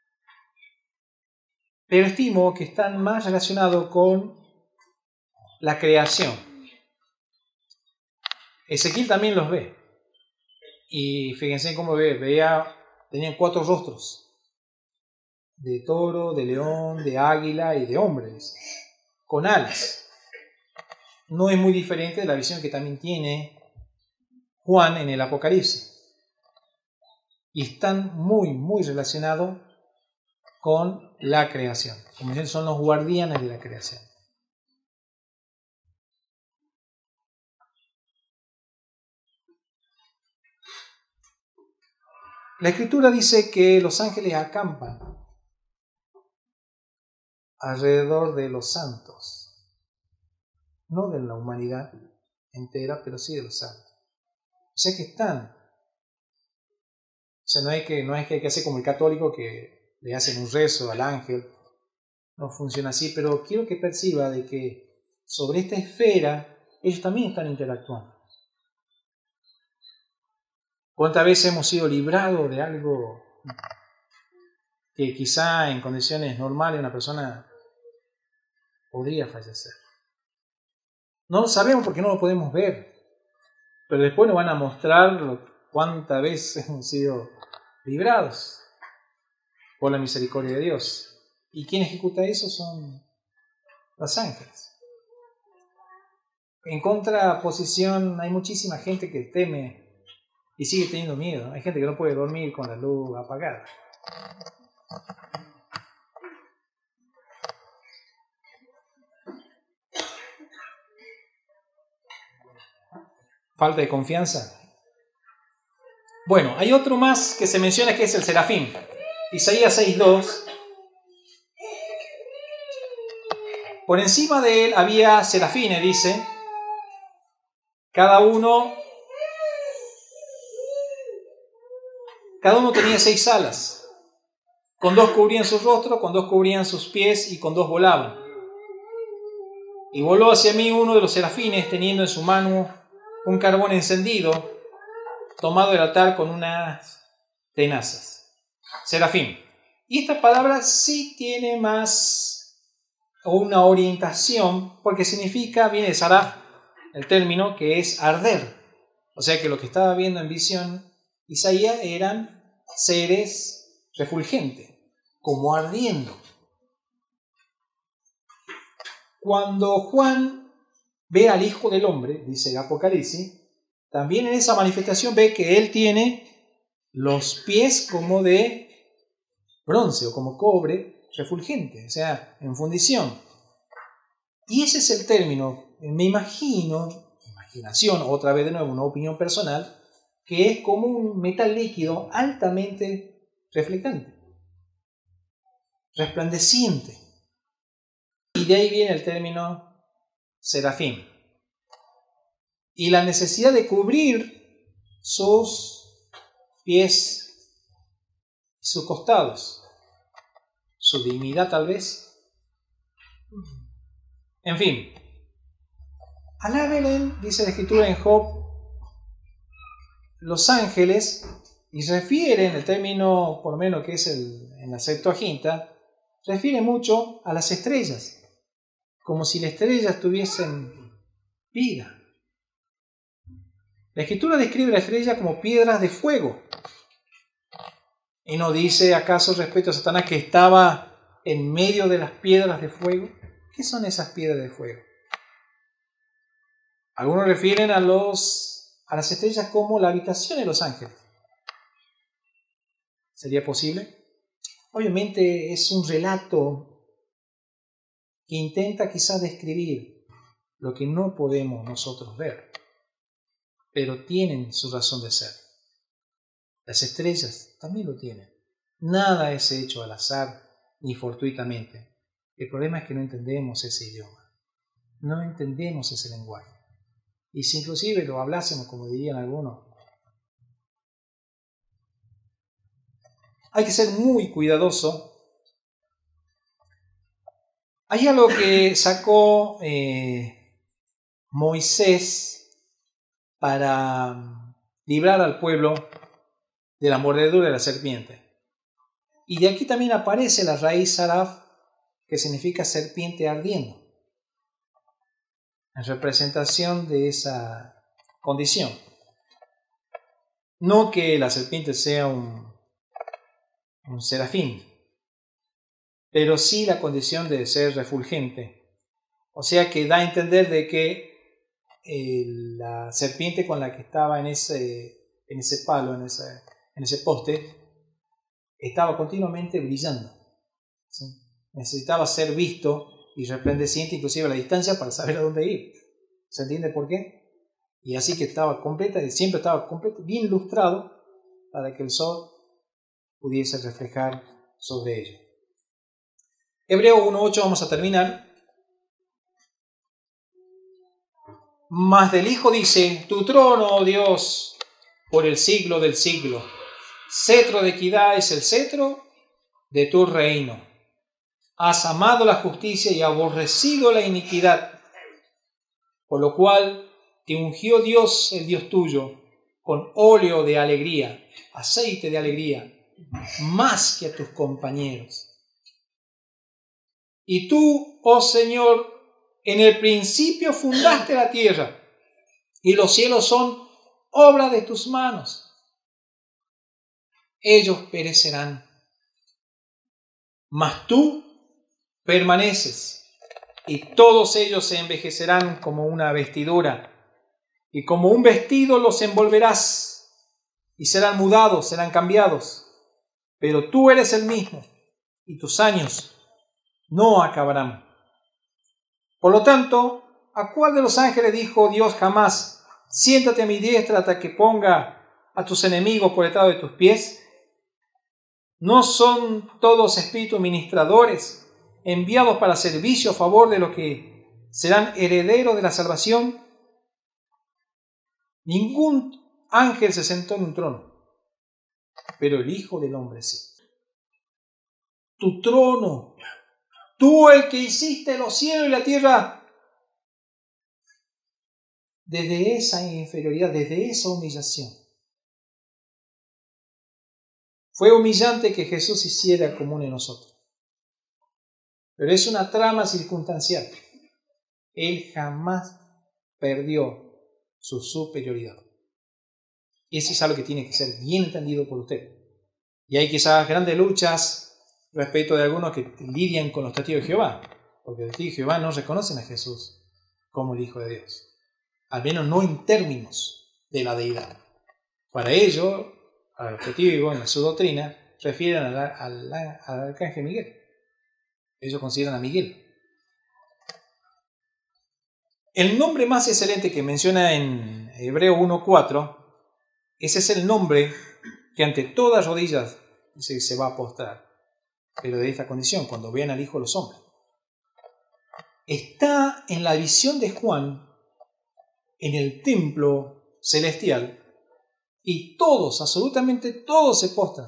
pero estimo que están más relacionados con la creación. Ezequiel también los ve. Y fíjense cómo ve, veía, tenían cuatro rostros: de toro, de león, de águila y de hombres, con alas. No es muy diferente de la visión que también tiene Juan en el Apocalipsis. Y están muy, muy relacionados con la creación. Como dicen, son los guardianes de la creación. La Escritura dice que los ángeles acampan alrededor de los santos. No de la humanidad entera, pero sí de los santos. O sea que están. O sea, no hay que, no es que hay que hacer como el católico que le hacen un rezo al ángel. No funciona así, pero quiero que perciba de que sobre esta esfera ellos también están interactuando. ¿Cuántas veces hemos sido librados de algo que quizá en condiciones normales una persona podría fallecer? No lo sabemos porque no lo podemos ver, pero después nos van a mostrar cuántas veces hemos sido librados por la misericordia de Dios. ¿Y quién ejecuta eso? Son los ángeles. En contraposición, hay muchísima gente que teme y sigue teniendo miedo. Hay gente que no puede dormir con la luz apagada. Falta de confianza. Bueno, hay otro más que se menciona que es el serafín. Isaías seis dos. Por encima de él había serafines, dice. Cada uno, cada uno tenía seis alas. Con dos cubrían su rostro, con dos cubrían sus pies y con dos volaban. Y voló hacia mí uno de los serafines, teniendo en su mano un carbón encendido, tomado del altar con unas tenazas. Serafín. Y esta palabra sí tiene más o una orientación, porque significa, viene de saraf, el término que es arder. O sea que lo que estaba viendo en visión Isaías eran seres refulgentes, como ardiendo. Cuando Juan ve al Hijo del Hombre, dice el Apocalipsis, también en esa manifestación ve que él tiene los pies como de bronce o como cobre refulgente, o sea, en fundición. Y ese es el término, me imagino, imaginación, otra vez de nuevo, una opinión personal, que es como un metal líquido altamente reflectante, resplandeciente. Y de ahí viene el término serafín. Y la necesidad de cubrir sus pies y sus costados, su dignidad tal vez. En fin, alábenle, dice la Escritura en Job, los ángeles, y refiere en el término, por lo menos que es el, en la Septuaginta, refiere mucho a las estrellas, como si las estrellas tuviesen vida. La Escritura describe la estrella como piedras de fuego. ¿Y no dice acaso respecto a Satanás que estaba en medio de las piedras de fuego? ¿Qué son esas piedras de fuego? Algunos refieren a, los, a las estrellas como la habitación de los ángeles. ¿Sería posible? Obviamente es un relato que intenta quizás describir lo que no podemos nosotros ver, pero tienen su razón de ser. Las estrellas también lo tienen. Nada es hecho al azar ni fortuitamente. El problema es que no entendemos ese idioma. No entendemos ese lenguaje. Y si inclusive lo hablásemos, como dirían algunos, hay que ser muy cuidadoso. Hay algo que sacó eh, Moisés para librar al pueblo de la mordedura de la serpiente. Y de aquí también aparece la raíz saraf, que significa serpiente ardiendo, en representación de esa condición. No que la serpiente sea un, un serafín, pero sí la condición de ser refulgente. O sea que da a entender de que eh, la serpiente con la que estaba en ese, en ese palo, en ese, en ese poste, estaba continuamente brillando. ¿Sí? Necesitaba ser visto y resplandeciente inclusive a la distancia para saber a dónde ir. ¿Se entiende por qué? Y así que estaba completa, siempre estaba completo, bien ilustrado para que el sol pudiese reflejar sobre ello. Hebreo uno ocho, vamos a terminar. Mas del Hijo dice: tu trono, oh Dios, por el siglo del siglo. Cetro de equidad es el cetro de tu reino. Has amado la justicia y aborrecido la iniquidad, por lo cual te ungió Dios, el Dios tuyo, con óleo de alegría, aceite de alegría, más que a tus compañeros. Y tú, oh Señor, en el principio fundaste la tierra, y los cielos son obra de tus manos. Ellos perecerán, mas tú permaneces, y todos ellos se envejecerán como una vestidura, y como un vestido los envolverás, y serán mudados, serán cambiados, pero tú eres el mismo y tus años no acabarán. Por lo tanto, ¿a cuál de los ángeles dijo Dios jamás, siéntate a mi diestra hasta que ponga a tus enemigos por estrado de tus pies? ¿No son todos espíritus ministradores enviados para servicio a favor de los que serán herederos de la salvación? Ningún ángel se sentó en un trono, pero el Hijo del Hombre sí. Tu trono, tú el que hiciste los cielos y la tierra, desde esa inferioridad, desde esa humillación. Fue humillante que Jesús hiciera común en nosotros. Pero es una trama circunstancial. Él jamás perdió su superioridad. Y eso es algo que tiene que ser bien entendido por usted. Y hay quizás grandes luchas respecto de algunos que lidian con los testigos de Jehová, porque los testigos de Jehová no reconocen a Jesús como el Hijo de Dios, al menos no en términos de la deidad. Para ello, a los testigos en su doctrina refieren al, al, al arcángel Miguel. Ellos consideran a Miguel. El nombre más excelente que menciona en Hebreo uno cuatro, ese es el nombre que ante todas rodillas se, se va a postrar, pero de esta condición, cuando vean al Hijo de los hombres. Está en la visión de Juan, en el templo celestial, y todos, absolutamente todos se postran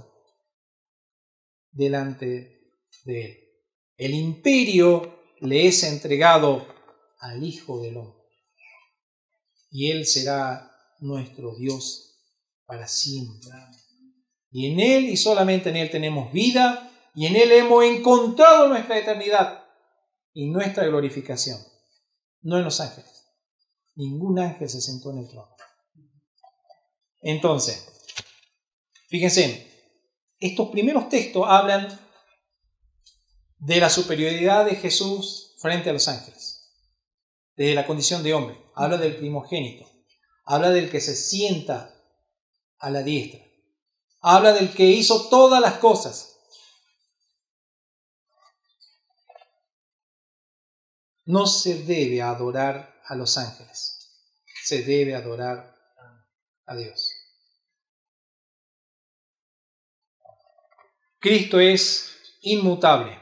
delante de él. El imperio le es entregado al Hijo del Hombre, y él será nuestro Dios para siempre. Y en él y solamente en él tenemos vida, y en él hemos encontrado nuestra eternidad y nuestra glorificación, no en los ángeles. Ningún ángel se sentó en el trono. Entonces, fíjense, estos primeros textos hablan de la superioridad de Jesús frente a los ángeles, desde la condición de hombre. Habla del primogénito, habla del que se sienta a la diestra, habla del que hizo todas las cosas. No se debe adorar a los ángeles, se debe adorar a Dios. Cristo es inmutable.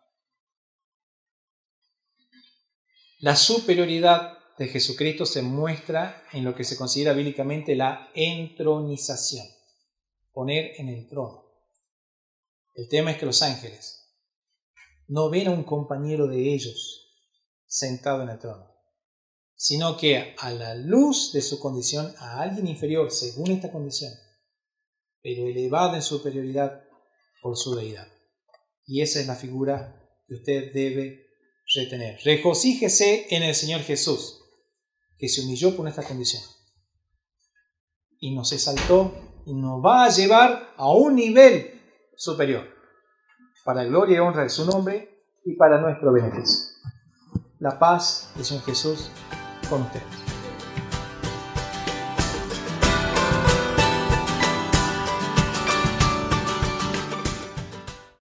La superioridad de Jesucristo se muestra en lo que se considera bíblicamente la entronización, poner en el trono. El tema es que los ángeles no ven a un compañero de ellos sentado en el trono, sino que a la luz de su condición, a alguien inferior según esta condición, pero elevado en superioridad por su deidad. Y esa es la figura que usted debe retener. Regocíjese en el Señor Jesús, que se humilló por nuestra condición y nos exaltó y nos va a llevar a un nivel superior, para gloria y honra de su nombre y para nuestro beneficio. La paz del Señor Jesús con ustedes.